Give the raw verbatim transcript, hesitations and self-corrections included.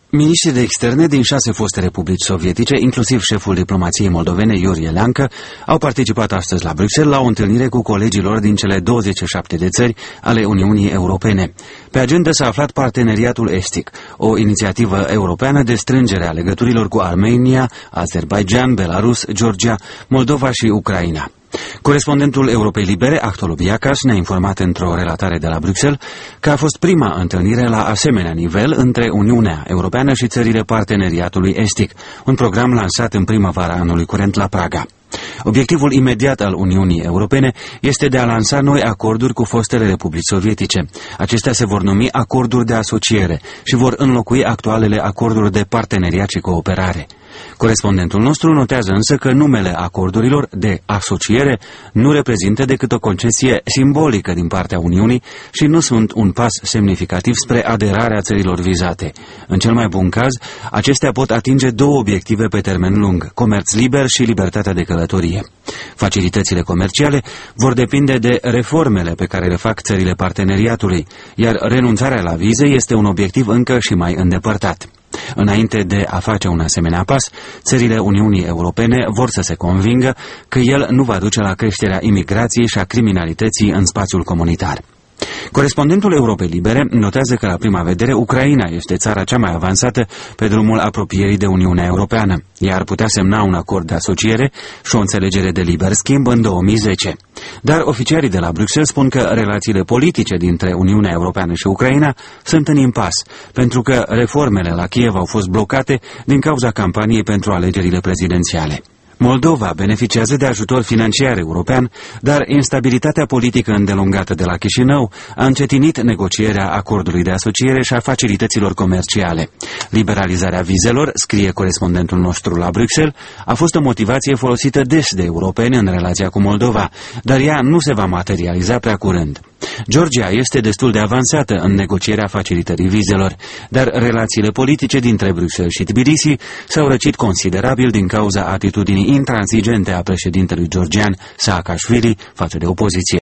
Miniștrii de externe din șase foste republici sovietice, inclusiv șeful diplomației moldovene, Iuri Eleancă, au participat astăzi la Bruxelles la o întâlnire cu colegii lor din cele douăzeci și șapte de țări ale Uniunii Europene. Pe agenda s-a aflat Parteneriatul Estic, o inițiativă europeană de strângere a legăturilor cu Armenia, Azerbaidjan, Belarus, Georgia, Moldova și Ucraina. Corespondentul Europei Libere, Achtolobiacas, ne-a informat într-o relatare de la Bruxelles că a fost prima întâlnire la asemenea nivel între Uniunea Europeană și țările Parteneriatului Estic, un program lansat în primăvara anului curent la Praga. Obiectivul imediat al Uniunii Europene este de a lansa noi acorduri cu fostele republici sovietice. Acestea se vor numi acorduri de asociere și vor înlocui actualele acorduri de parteneriat și cooperare. Corespondentul nostru notează însă că numele acordurilor de asociere nu reprezintă decât o concesie simbolică din partea Uniunii și nu sunt un pas semnificativ spre aderarea țărilor vizate. În cel mai bun caz, acestea pot atinge două obiective pe termen lung, comerț liber și libertatea de călătorie. Facilitățile comerciale vor depinde de reformele pe care le fac țările parteneriatului, iar renunțarea la vize este un obiectiv încă și mai îndepărtat. Înainte de a face un asemenea pas, țările Uniunii Europene vor să se convingă că el nu va duce la creșterea imigrației și a criminalității în spațiul comunitar. Corespondentul Europei Libere notează că la prima vedere Ucraina este țara cea mai avansată pe drumul apropierii de Uniunea Europeană. Ea ar putea semna un acord de asociere și o înțelegere de liber schimb în două mii zece. Dar oficialii de la Bruxelles spun că relațiile politice dintre Uniunea Europeană și Ucraina sunt în impas, pentru că reformele la Kiev au fost blocate din cauza campaniei pentru alegerile prezidențiale. Moldova beneficiază de ajutor financiar european, dar instabilitatea politică îndelungată de la Chișinău a încetinit negocierea acordului de asociere și a facilităților comerciale. Liberalizarea vizelor, scrie corespondentul nostru la Bruxelles, a fost o motivație folosită des de europeni în relația cu Moldova, dar ea nu se va materializa prea curând. Georgia este destul de avansată în negocierea facilitării vizelor, dar relațiile politice dintre Bruxelles și Tbilisi s-au răcit considerabil din cauza atitudinii intransigente a președintelui georgian Saakashvili față de opoziție.